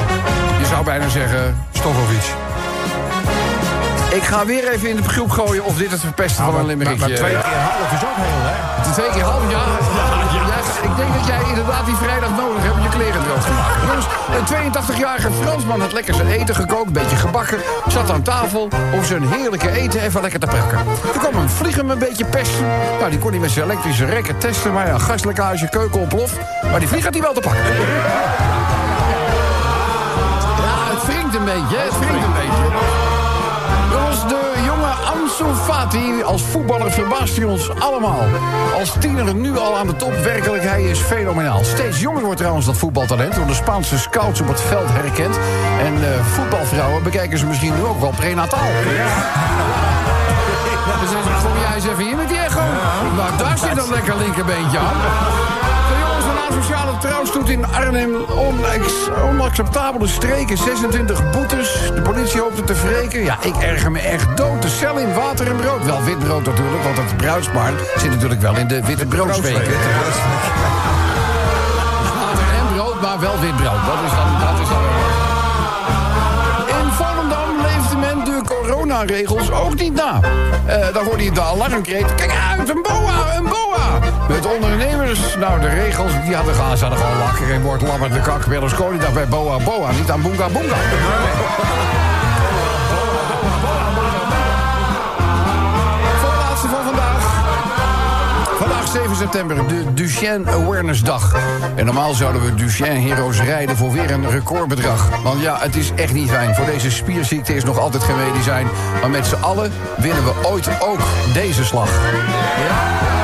Je zou bijna zeggen, Stofovic. Ik ga weer even in de groep gooien of dit het verpesten nou, van een limmerikje. Maar, maar twee keer half is ook heel, hè? Twee keer half, ja. ja, ja. Jij, ik denk dat jij inderdaad die vrijdag nodig hebt om je kleren droog te maken. Jongens, een tweeëntachtigjarige Fransman had lekker zijn eten gekookt, een beetje gebakken. Zat aan tafel om zijn heerlijke eten even lekker te pakken. Toen kwam een vlieg hem een beetje pesten. Nou, die kon hij met zijn elektrische rekker testen. Maar ja, gaslekkage, keuken ontploft. Maar die vlieg had hij wel te pakken. Ja, het wringt een beetje, het wringt een beetje. Jongens, de jonge Ansu Fati als voetballer verbaast hij ons allemaal. Als tiener nu al aan de top, werkelijk, hij is fenomenaal. Steeds jonger wordt trouwens dat voetbaltalent, door de Spaanse scouts op het veld herkend. En uh, voetbalvrouwen bekijken ze misschien nu ook wel prenataal. Ja. Dus dan kom jij eens even hier met die echo. Nou, daar zit dat lekker linkerbeentje aan. De jongens van de asociale trouwstoet in Arnhem. Onex- onacceptabele streken, zesentwintig boetes. De politie hoopt het te wreken. Ja, ik erger me echt dood. De cel in water en brood. Wel wit brood natuurlijk, want het bruidspaar zit natuurlijk wel in de witte broodsweken. Water en brood, maar wel wit brood. Dat is dan... Dat is dan in Volendam leefde men de coronaregels ook niet na. Uh, dan hoorde je de alarmkreet. Kijk uit, een boa, een boa! Met ondernemers, nou de regels, die hadden gaan, ze hadden gewoon lakker en wordt lammerd de kak. Berlusconi dacht bij boa, boa, niet aan boonga, boonga. Voorlaatste van vandaag. Vandaag zeven september, de Duchenne Awareness Dag. En normaal zouden we Duchenne heroes rijden voor weer een recordbedrag. Want ja, het is echt niet fijn. Voor deze spierziekte is nog altijd geen medicijn. Maar met z'n allen winnen we ooit ook deze slag. Ja?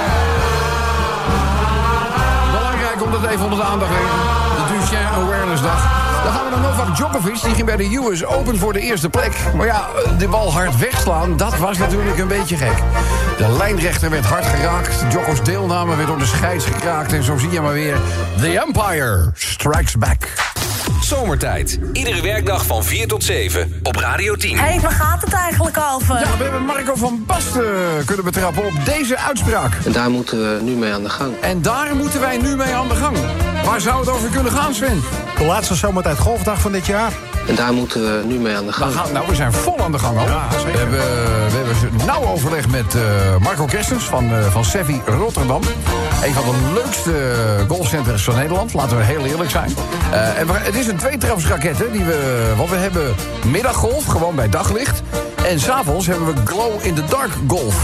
Belangrijk om dat even onder de aandacht te leggen. De Duchenne Awareness Dag. Dan gaan we naar Novak Djokovic, die ging bij de U S Open voor de eerste plek. Maar ja, de bal hard wegslaan, dat was natuurlijk een beetje gek. De lijnrechter werd hard geraakt, Djokovic deelname werd door de scheids gekraakt... en zo zie je maar weer, The Empire strikes back. Zomertijd, iedere werkdag van vier tot zeven op Radio tien. Hé, hey, waar gaat het eigenlijk over? Ja, we hebben Marco van Basten kunnen betrappen op deze uitspraak. En daar moeten we nu mee aan de gang. En daar moeten wij nu mee aan de gang. Waar zou het over kunnen gaan, Sven? De laatste Zomertijd Golfdag van dit jaar. En daar moeten we nu mee aan de gang. We gaan, nou, we zijn vol aan de gang al. Ja, we, hebben, we hebben nauw overleg met uh, Marco Kerstens van, uh, van Sevi Rotterdam. Een van de leukste golfcenters van Nederland, laten we heel eerlijk zijn. Uh, en we, het is een tweetrapsraket, hè, die we... Want we hebben middaggolf, gewoon bij daglicht. En s'avonds hebben we glow in the dark golf.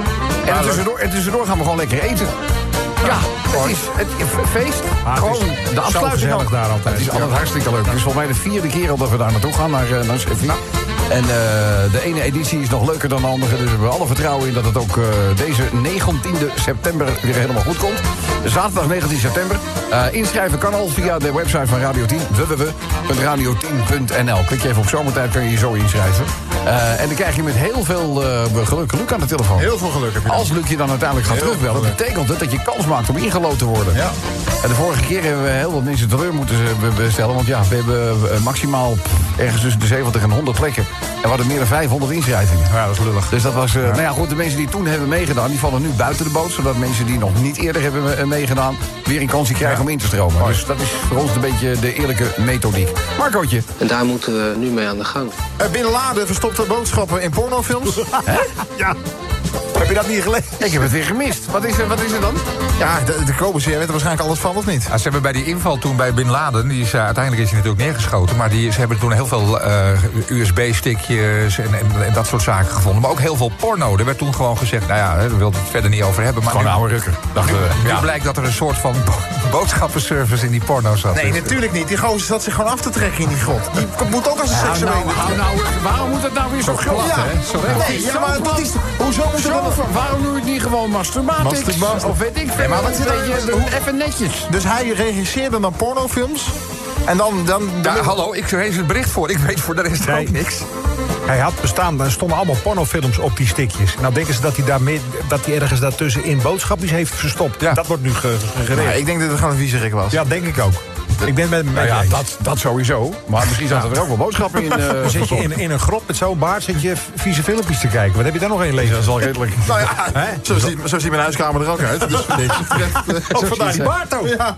En ja, tussendoor, en tussendoor gaan we gewoon lekker eten. Ja, het is het feest. Ah, het gewoon is de afsluiting zo daar altijd. Het is altijd hartstikke leuk. Het is volgens mij de vierde keer al dat we daar naartoe gaan, naar, naar Sevi. En uh, de ene editie is nog leuker dan de andere. Dus we hebben alle vertrouwen in dat het ook uh, deze negentiende september weer helemaal goed komt. Zaterdag negentien september. Uh, inschrijven kan al via de website van Radio tien. w w w punt radio tien punt n l. Klik je even op Zomertijd, kan je je zo inschrijven. Uh, en dan krijg je met heel veel uh, geluk, Luc aan de telefoon. Heel veel geluk heb je dan. Als Luc je dan uiteindelijk gaat terugbellen, betekent het dat je kans maakt om ingelood te worden. Ja. En de vorige keer hebben we heel wat mensen teleur moeten stellen. Want ja, we hebben maximaal ergens tussen de zeventig en honderd plekken. En we hadden meer dan vijfhonderd inschrijvingen. Ja, dat is lullig. Dus dat was... Uh, ja. Nou ja, goed, de mensen die toen hebben meegedaan, die vallen nu buiten de boot. Zodat mensen die nog niet eerder hebben meegedaan, weer een kansje krijgen ja. om in te stromen. Dus dat is voor ons een beetje de eerlijke methodiek. Marcootje. En daar moeten we nu mee aan de gang. Uh, Bin Laden verstopte boodschappen in pornofilms. Hè? Ja. Heb je dat niet gelezen? Ik heb het weer gemist. Wat is er, wat is er dan? Ja, de, de Kobus, jij weet er waarschijnlijk alles van, of niet? Ja, ze hebben bij die inval toen bij Bin Laden, die is, uh, uiteindelijk is hij natuurlijk neergeschoten, maar die, ze hebben toen heel veel uh, U S B-stickjes en, en, en dat soort zaken gevonden. Maar ook heel veel porno. Er werd toen gewoon gezegd, nou ja, daar wil ik het verder niet over hebben. Maar gewoon nu, een oude rukker. Dachten we. Nu Ja. blijkt dat er een soort van bo- boodschappenservice in die porno zat. Nee, natuurlijk niet. Die gozer zat zich gewoon af te trekken in die grot. Die moet ook als een Ja, seksuele... nou, nou, nou, waarom moet dat nou weer zo glad, Ja. hè? Zo, Nee, ja, maar dat is... Hoezo moet je Zo, dan... waarom doe je het niet gewoon masturbatics? Masturba- Of weet ik veel. Nee, maar wat Een zit er- beetje, hoe- even netjes. Dus hij regisseerde dan pornofilms. En dan... dan Ja, hallo, ik lees het bericht voor. Ik weet voor de rest Nee. ook niks. Hij had bestaan, er stonden allemaal pornofilms op die stickjes. Nou denken ze dat hij, daarmee, dat hij ergens daartussenin boodschapjes heeft verstopt. Ja. Dat wordt nu ge- gegereerd. Ja, ik denk dat het gewoon een viezerik was. Ja, denk ik ook. Ik ben met Nou met ja, je eens. dat, dat sowieso. Maar misschien zaten er ook wel boodschappen in. Uh, Dan zit je in, in een grot met zo'n baard, zit je vieze filmpjes te kijken. Wat heb je daar nog een lezen? dat is al redelijk. Nou ja, Hè? zo ziet, zo ziet mijn huiskamer er ook uit. Dus deze betreft... Oh, vandaar die baard ook. Ja.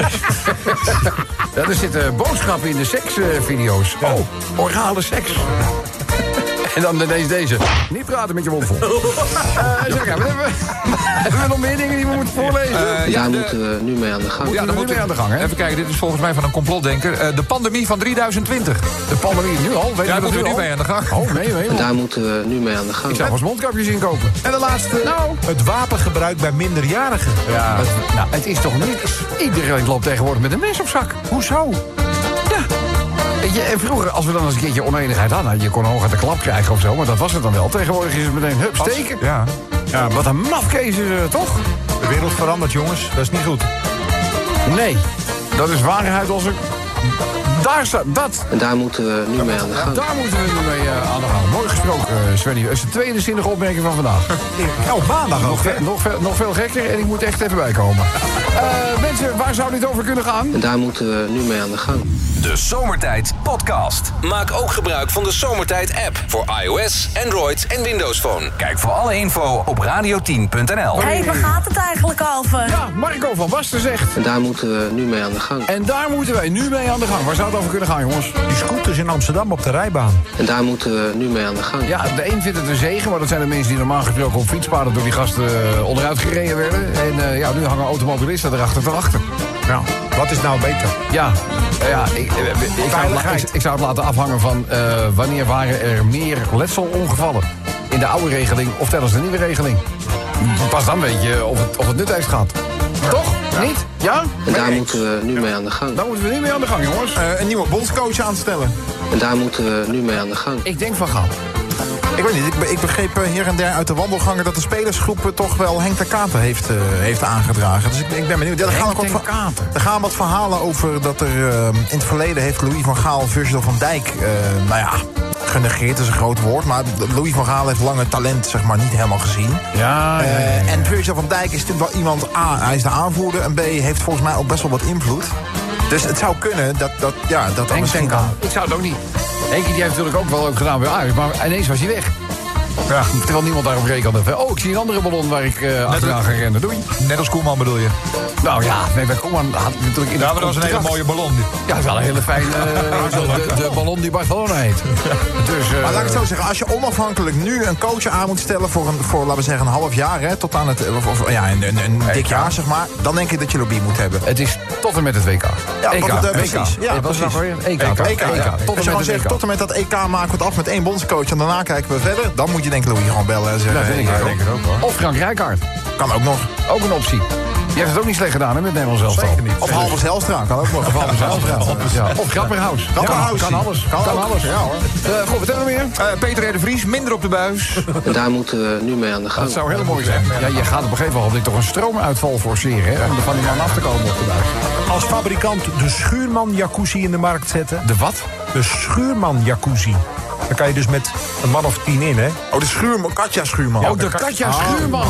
Ja, er zitten boodschappen in de seksvideo's. Uh, oh, orale seks. En dan ineens deze. Niet praten met je mond vol. Uh, zeg, ja, hebben, we, hebben we nog meer dingen die we moeten voorlezen? Uh, En ja, daar de- moeten we nu mee aan de gang. Ja, dan moeten we aan de gang, hè? Even kijken, dit is volgens mij van een complotdenker. Uh, de pandemie van drieduizend twintig. De pandemie nu al. Weet Ja, je daar dat moeten we nu al? mee aan de gang. Oh, nee, nee. En daar moeten we nu mee aan de gang. Ik zou vast mondkapjes inkopen. En de laatste... Nou, Het wapengebruik bij minderjarigen. ja. Het, nou, het is toch niet... Iedereen loopt tegenwoordig met een mes op zak. Hoezo? Ja. Weet je, en vroeger, als we dan eens een keertje oneenigheid hadden... je kon hooguit de klap krijgen of zo, maar dat was het dan wel. Tegenwoordig is het meteen, hup, steken. Ja. Ja, wat een mafkees is het, toch? De wereld verandert, jongens. Dat is niet goed. Nee, dat is waarheid als een Daar staat dat. En daar moeten we nu mee aan de gang. Daar moeten we nu mee uh, aan de gang. Mooi gesproken, uh, Svenny. Dat is de tweede zinnige opmerking van vandaag. Oh, maandag ook, nog, hè? ve- nog, ve- nog veel gekker en ik moet echt even bijkomen. Uh, mensen, waar zou dit over kunnen gaan? En daar moeten we nu mee aan de gang. De Zomertijd Podcast. Maak ook gebruik van de Zomertijd app voor iOS, Android en Windows Phone. Kijk voor alle info op radio tien punt n l. Hé, hey, waar gaat het eigenlijk over? Ja, Marco van Basten zegt. En daar moeten we nu mee aan de gang. En daar moeten wij nu mee aan de gang. Waar zou het over kunnen gaan, jongens? Die scooters in Amsterdam op de rijbaan. En daar moeten we nu mee aan de gang. Ja, de een vindt het een zegen, maar dat zijn de mensen die normaal gesproken op fietspaden door die gasten uh, onderuit gereden werden. En uh, ja, nu hangen automobilisten erachter te wachten. Ja, wat is nou beter? Ja, uh, ja ik, ik, ik, zou het, la- ik, ik zou het laten afhangen van uh, wanneer waren er meer letselongevallen. In de oude regeling of tijdens de nieuwe regeling. Pas dan weet je of het, of het nut heeft gehad. Toch? Ja. Niet? Ja? En daar Nee. moeten we nu mee aan de gang. Daar moeten we nu mee aan de gang, jongens. Uh, een nieuwe bondscoach aanstellen. En daar moeten we nu mee aan de gang. Ik denk van gaan. Ik weet niet, ik, be- ik begreep uh, hier en daar uit de wandelgangen dat de spelersgroep uh, toch wel Henk ten Katen heeft, uh, heeft aangedragen. Dus ik, ik ben benieuwd. Ja, er, gaan Henk ook wat ten va- Katen. er gaan wat verhalen over dat er uh, in het verleden heeft Louis van Gaal Virgil van Dijk, uh, nou ja, genegeerd is een groot woord, maar Louis van Gaal heeft lange talent zeg maar niet helemaal gezien. Ja, ja, ja, ja. Uh, en Virgil van Dijk is natuurlijk wel iemand, A, hij is de aanvoerder en B, heeft volgens mij ook best wel wat invloed. Dus het zou kunnen dat dat, ja, dat, dat Henk misschien ten kan. Katen. Ik zou het ook niet. Henk die heeft natuurlijk ook wel ook gedaan bij Ajax, maar ineens was hij weg. Ja, terwijl niemand daarop rekende. Oh, ik zie een andere ballon waar ik uh, achteraan ga rennen. Doei. Net als Koeman bedoel je? Nou ja, nee, bij Koeman had natuurlijk in Ja, het maar dat was een hele contract- mooie ballon. Ja, dat is wel een hele fijne... uh, de, de, de ballon die Barcelona heet. Dus, uh, Maar laat ik het zo zeggen, als je onafhankelijk nu een coach aan moet stellen voor, een, voor laten we zeggen, een half jaar, hè, tot aan het, of, of, ja, een, een, een dik jaar, zeg maar, dan denk ik dat je lobby moet hebben. Het is tot en met het W K. Ja, E K. want het, uh, W K. precies. Ja, Hey, wat is het nou precies. weer? E K, toch? E K, ja. Tot Als je en al met het zegt, W K. tot en met dat E K maken we het af met één bondscoach en daarna kijken we verder, dan moet je denk ik Louis gewoon bellen en zeggen, Dat denk ik hey, ook. denk ik ook, hoor. Of Frank Rijkaard. kan ook nog. Ook een optie. Die heeft het ook niet slecht gedaan hè, met Nederlands elftal. Zeker niet. Of Halve Zijlstra, kan ook nog. Of Halve Zijlstra. Ja. Of Grapperhaus. Grapperhaus. Ja, kan alles. Kan Kan, ook. alles. Ja, hoor. Uh, goed, wat hebben we meer? Uh, Peter R. de Vries, minder op de buis. En daar moeten we nu mee aan de Dat gang. zou heel mooi zijn. Ja, je gaat op een gegeven moment toch een stroomuitval forceren hè, om er van die man af te komen op de buis. Als fabrikant de Schuurman jacuzzi in de markt zetten. De wat? De Schuurman jacuzzi. Dan kan je dus met een man of tien in, hè? Oh, de Schuurman, Katja Schuurman. Oh, de Katja Schuurman.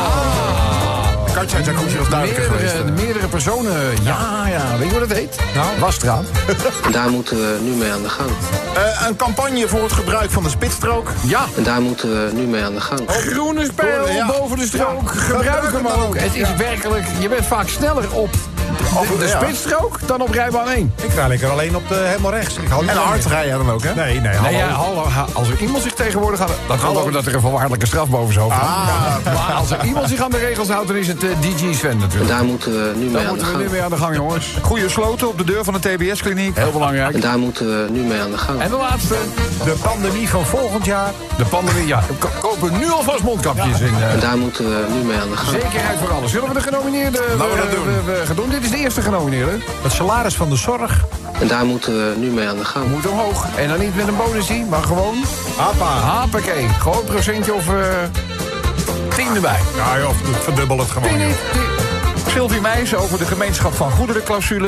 Katja jacuzzi was duidelijker geweest. Meerdere, meerdere personen. Ja, ja. Weet je hoe dat heet? Nou? Wasstraat. En daar moeten we nu mee aan de gang. Uh, een campagne voor het gebruik van de spitsstrook. Ja. En daar moeten we nu mee aan de gang. Groene spijl Ja. boven de strook. Gebruik hem ook. Het is werkelijk... Je bent vaak sneller op de, de Ja. spitsstrook dan op rijbaan één. Ik rij lekker alleen op de helemaal rechts. Ik hou niet En van hard meer. rijden dan ook, hè? Nee, nee, hallo. Nee, ja, hallo, ha- als er iemand zich tegenwoordig gaat... Dan kan ook dat er een voorwaardelijke straf boven zijn hoofd hangt. Maar als er iemand zich aan de regels houdt, dan is het uh, D J Sven En natuurlijk. daar moeten we nu mee Daar aan de moeten we gang. nu mee aan de gang, jongens. Goeie sloten op de deur van de T B S-kliniek. Heel belangrijk. En daar moeten we nu mee aan de gang. En de laatste. De pandemie van volgend jaar. De pandemie. Ja, we ko- kopen nu alvast mondkapjes in. uh, En daar moeten we nu mee aan de gang. Zekerheid voor alles. Zullen we de genomineerden Laten we dat uh, doen. we- we gaan doen? Dit is de eerste genomineerde. Het salaris van de zorg. En daar moeten we nu mee aan de gang. Moet omhoog. En dan niet met een bonusie, maar gewoon... Hapa. Hapakee. Gewoon een procentje of... uh, tien erbij. Ja, joh, verdubbel het gewoon. Tien, joh. niet, tien. Sylvie Meijs over de gemeenschap van goederenclausule.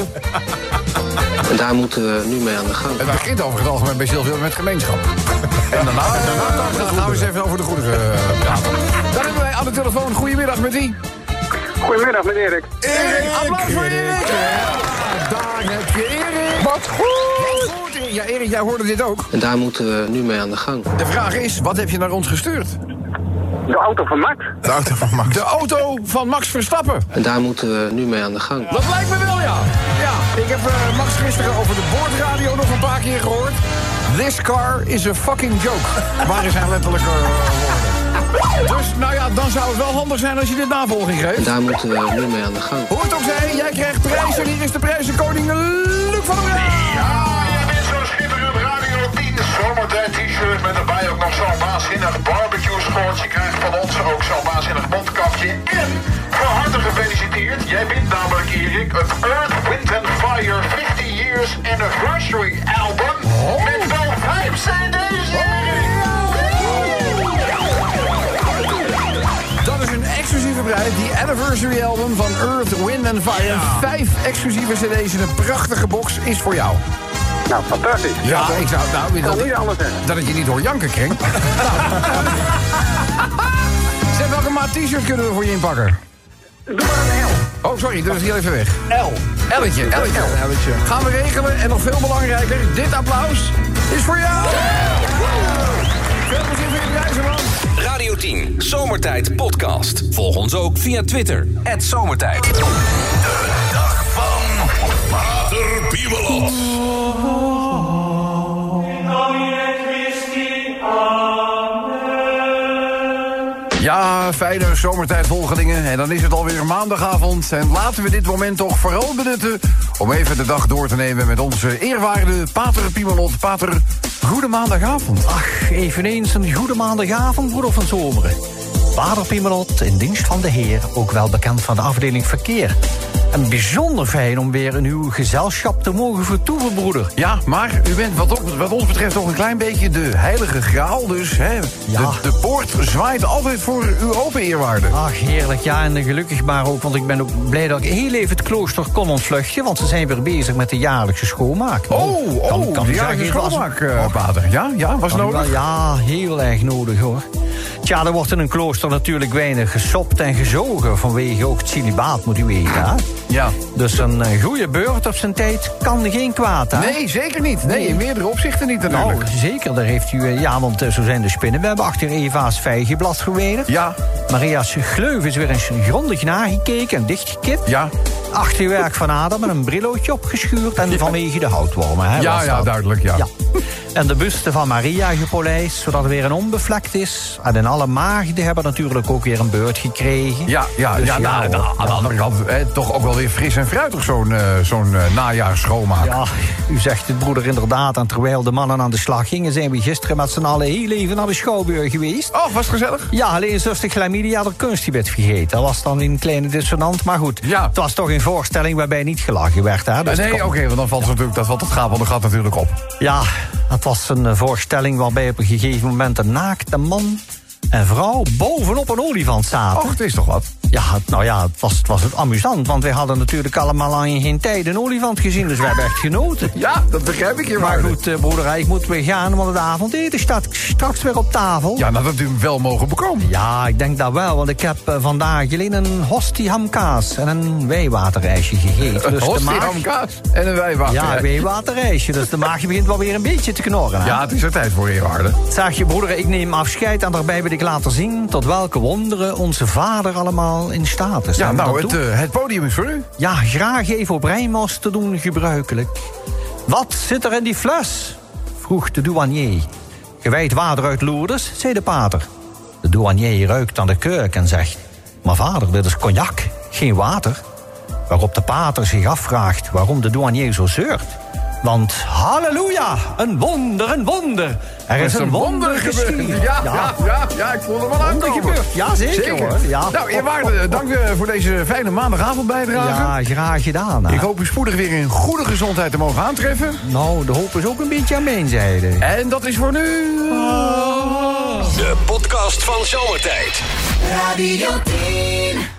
En daar moeten we nu mee aan de gang. Het begint over het algemeen bij Sylvia met gemeenschap. En daarna, daarna dan gaan we eens even over de goederen uh, praten. Dan hebben wij aan de telefoon. Goedemiddag, met wie? Goedemiddag, met Erik. Erik! Applaus voor Erik! Ja, daar heb je Erik! Wat goed! Wat goed, Erik. Ja, Erik, jij hoorde dit ook. En daar moeten we nu mee aan de gang. De vraag is, wat heb je naar ons gestuurd? De auto van Max. De auto van Max. De auto van Max Verstappen. En daar moeten we nu mee aan de gang. Dat lijkt me wel, ja. Ja, ik heb uh, Max gisteren over de boordradio nog een paar keer gehoord. This car is a fucking joke. Waar is zijn letterlijke uh, woorden? Dus, nou ja, dan zou het wel handig zijn als je dit navolging En geeft. daar moeten we nu mee aan de gang. Hoe het ook zij, jij krijgt prijzen. Hier is de prijzenkoning Luc van der Brink. Ja, je bent zo'n schitterend Radio tien zomertijd t-shirt met erbij ook nog zo'n waanzinnig barbecue schort. Je krijgt van ons ook zo'n waanzinnig mondkapje. En van harte gefeliciteerd. Jij bent namelijk, Erik, het Earth, Wind and Fire fifty years Anniversary album. Met wel vijf cd's, Erik. Dat is een exclusieve prijs. Die anniversary album van Earth, Wind and Fire. Vijf exclusieve cd's in een prachtige box is voor jou. Nou, fantastisch. Ja, ik zou... Nou, Ik kan dat, niet anders zeggen. dat ik je niet hoor janken, Kring. Nou. Zeg, welke maat t-shirt kunnen we voor je inpakken? Doe maar een L. Oh, sorry, dat is hier even weg. L. Elletje, elletje. Elletje. Gaan we regelen en nog veel belangrijker, dit applaus is voor jou. Veel plezier voor je prijzen, man. Radio tien, Zomertijd Podcast. Volg ons ook via Twitter, at Zomertijd. De dag van Pater Piemelot. Ja, fijne zomertijdvolgelingen. En dan is het alweer maandagavond. En laten we dit moment toch vooral benutten om even de dag door te nemen met onze eerwaarde Pater Piemelot. Pater, goede maandagavond. Ach, eveneens een goede maandagavond, broeder van Zomeren. Pater Piemelot, in dienst van de Heer, ook wel bekend van de afdeling verkeer. En bijzonder fijn om weer in uw gezelschap te mogen vertoeven, broeder. Ja, maar u bent wat, op, wat ons betreft toch een klein beetje de heilige graal. Dus hè, Ja. de, de poort zwaait altijd voor uw open eerwaarde. Ach, heerlijk, ja, en gelukkig maar ook, want ik ben ook blij dat ik heel even het klooster kon ontvluchten, want ze zijn weer bezig met de jaarlijkse schoonmaak. Oh, oh, Kan- kan de u jaarlijkse zeggen, was- schoonmaak, eh, Pater. Ja, ja, was Kan u nodig? wel- Ja, heel erg nodig, hoor. Tja, er wordt in een klooster natuurlijk weinig gesopt en gezogen, vanwege ook het celibaat, moet u weten, hè? Ja. Dus een eh, goede beurt op zijn tijd kan geen kwaad, hè? Nee, zeker niet. Nee, in meerdere opzichten niet natuurlijk. Nou, zeker, daar heeft u... eh, Ja, want eh, zo zijn de spinnenwebben achter Eva's vijgenblad verwijderd. Ja, Maria's gleuf is weer eens grondig nagekeken en dichtgekipt. ja. Achterwerk van Adam met een brillootje opgeschuurd en vanwege de houtwormen, hè? Ja, was ja, dat. duidelijk, ja. Ja. En de buste van Maria gepolijst, zodat er weer een onbevlekt is. En alle maagden hebben natuurlijk ook weer een beurt gekregen. Ja, ja, Dus ja, nou, hoor. nou, aan de andere kant hè, toch ook wel weer fris en fruitig zo'n eh, zo'n eh, najaarsschoonmaak. Ja, u zegt het, broeder, inderdaad. En terwijl de mannen aan de slag gingen, zijn we gisteren met z'n allen heel even naar de Schouwburg geweest. Oh, was het gezellig? Ja, alleen zuster Chlamydia had er kunstgebed vergeten. Dat was dan een kleine dissonant, maar goed. Ja. Het was toch een voorstelling waarbij niet gelachen werd, hè? Dus nee, het oké, kon- want dan valt het natuurlijk, dat valt het gaat, want dat gaat natuurlijk op. Ja, het was een eh, voorstelling waarbij op een gegeven moment een naakte man en vrouw bovenop een olifant zaten. Och, het is toch wat? Ja, het, nou ja, het was, het was het amusant, want wij hadden natuurlijk allemaal al in geen tijd een olifant gezien, dus wij hebben echt genoten. Ja, dat begrijp ik je Maar waarde. goed, eh, broeder, ik moet weer gaan, want het avondeten staat straks weer op tafel. Ja, nou, dat u hem wel mogen bekomen. Ja, ik denk dat wel, want ik heb eh, vandaag alleen een hostie hamkaas en een wijwaterrijsje gegeten. Een Dus de hostie maag- hamkaas en een wijwater. Ja, een wijwaterrijsje, dus de maagje begint wel weer een beetje te knorren. Hè? Ja, het is er tijd voor, eerwaarde. Zeg je, broeder, ik neem afscheid en daarbij wil ik laten zien tot welke wonderen onze vader allemaal in staat is. Ja, En nou, dat het, doet- eh, het podium is voor u. Ja, graag even op rijmos te doen gebruikelijk. Wat zit er in die fles? Vroeg de douanier. Gewijd water uit Lourdes, zei de pater. De douanier ruikt aan de kurk en zegt: maar vader, dit is cognac, geen water. Waarop de pater zich afvraagt waarom de douanier zo zeurt. Want halleluja, een wonder, een wonder. Er is een wonder geschied. Ja, ja, ja, ja, ik vond het wel Wonder aankomen. gebeurd. Ja, zeker, hoor. Ja. Nou, eerwaarde, dank eh, voor deze fijne maandagavond bijdrage. Ja, graag gedaan. Hè? Ik hoop u spoedig weer in goede gezondheid te mogen aantreffen. Nou, de hoop is ook een beetje aan mijn zijde. En dat is voor nu... De podcast van Zomertijd. Radio tien.